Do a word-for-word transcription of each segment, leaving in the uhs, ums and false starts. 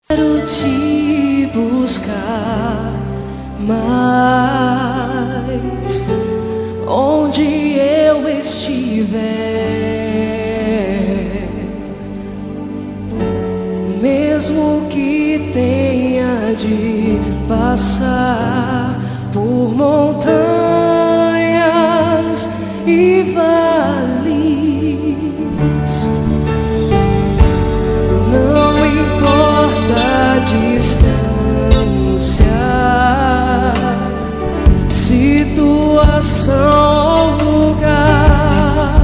Quero te buscar mais, onde eu estiver, mesmo que tenha de passar por montanhas e vales. Não importa a distância, situação, lugar,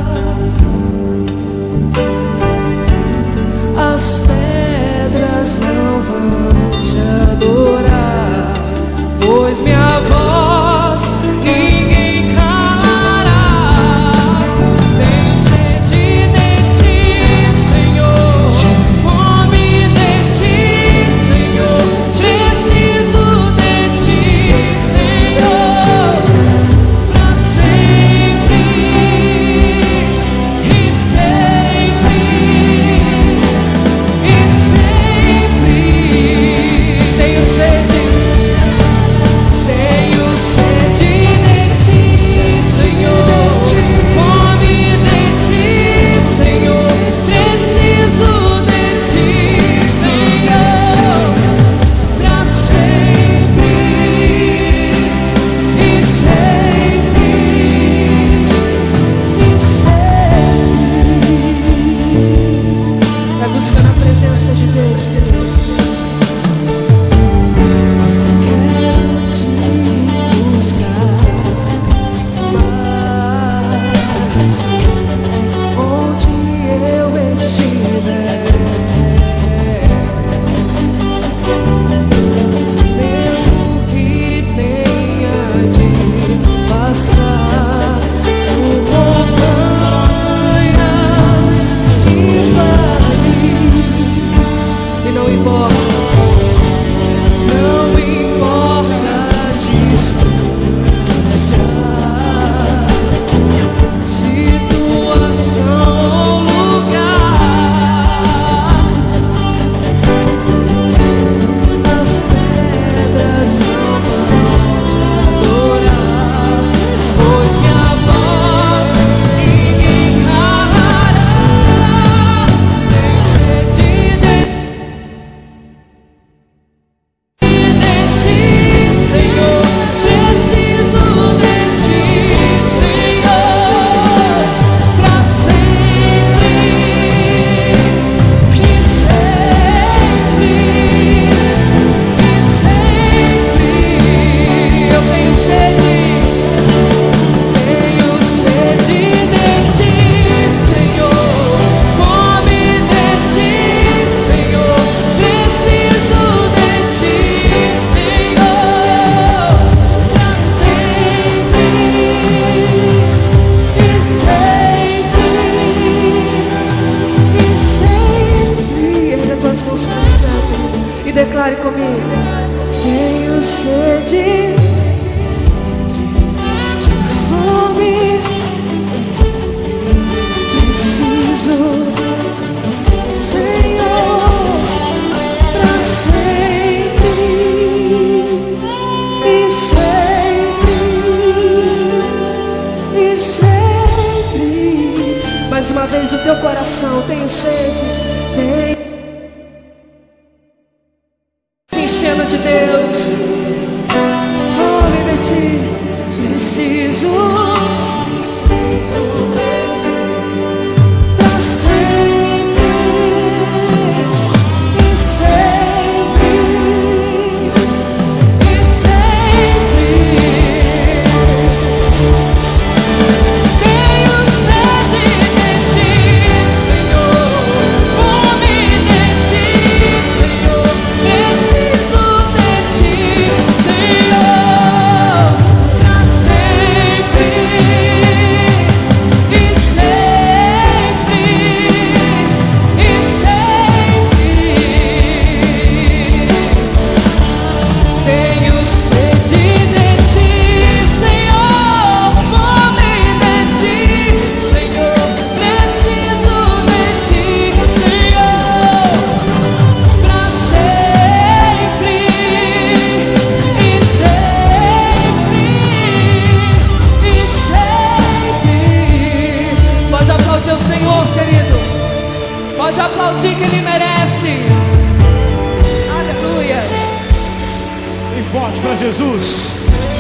as pedras não vão te adorar, pois minha voz ninguém calará. Tenho sede de ti, Senhor, fome de ti, Senhor, preciso de ti, Senhor, pra sempre e sempre e sempre. Tenho sede, tenho sede de ti, Senhor, fome de ti, Senhor, preciso de ti, Senhor, pra sempre e sempre e sempre. Vai buscando a presença de Deus, querido. Quero te buscar mais, onde eu estiver, mesmo que tenha de passar por montanhas e vales. E não importa, não importa a distância, situação, lugar, as pedras não vão te adorar, pois minha voz ninguém calará. Tenho sede de ti, Senhor, preciso de ti, Senhor, pra sempre e sempre e sempre. Eu tenho sede, tenho sede de ti, Senhor, fome de ti, Senhor, preciso de ti, Senhor, pra sempre e sempre e sempre. Erga tuas mãos para o céu e declare comigo: tenho sede, fome, preciso, Senhor, pra sempre e sempre e sempre. Mais uma vez o teu coração: tenho sede, tenho se enchendo de Deus, fome de ti, preciso, pra sempre e sempre e sempre. Tenho sede de ti, Senhor, fome de ti, Senhor, preciso de ti, Senhor, pra sempre Pode aplaudir que Ele merece. Aleluias. Bem forte para Jesus.